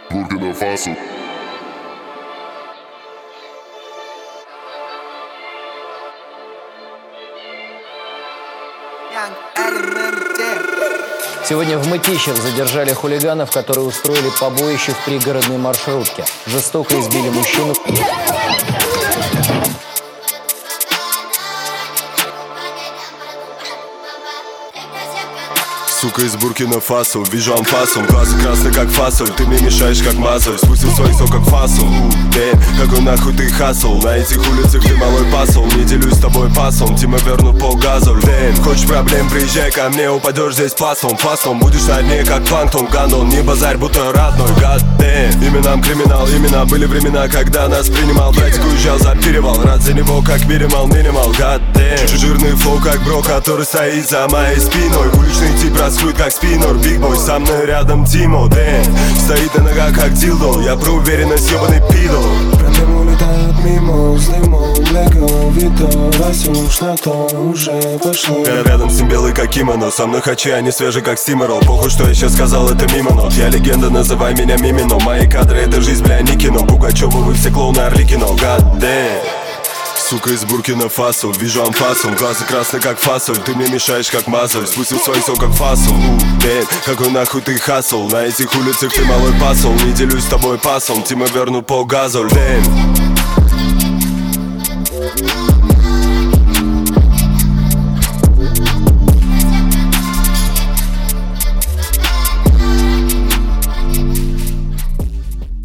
Буркина Фасо. Сегодня в Мытищах задержали хулиганов, которые устроили побоище в пригородной маршрутке. Жестоко избили мужчину. Сука из Буркина Фасо, вижу анфасом. Глаза красные как фасоль, ты мне мешаешь как мазаль. Спустил свой сок как фасол. Какой нахуй ты хасл? На этих улицах ты малой пасл. Не делюсь с тобой пасом, Тима вернут полгазоль. Хочешь проблем, приезжай ко мне, упадешь здесь пластом. Фастом будешь на дне как планктон. Гандон, не базарь, будто родной. God damn. Именам криминал, имена были времена, когда нас принимал. Братик уезжал за перевал, рад за него как минимал. God damn. Жирный флоу как бро, который стоит за моей спиной. Уличный тип раскрут как спиннер. Биг бой, со мной рядом Тимо, дэн. Стоит на ногах как дилдо. Я про уверенность, ебаный пидор. Проблемы улетают мимо, взлымом, лего, видео. Вася уж на то уже пошло. Рядом с ним белый как кимоно. Со мной хачи, они свежие как стимерол. Похуй, что я сейчас сказал, это мимо, но я легенда, называй меня Мимино. Мои кадры, это жизнь, бля, не кино. Пугачёва, вы все клоуны, Орликино. God damn. Сука из Буркина Фасо, вижу анфасом. Глаза красные как фасоль, ты мне мешаешь как мазаль. Спустил свой сок как фасол. Какой нахуй ты хасл? На этих улицах ты малой пасл. Не делюсь с тобой пасом, Тима вернут полгазоль.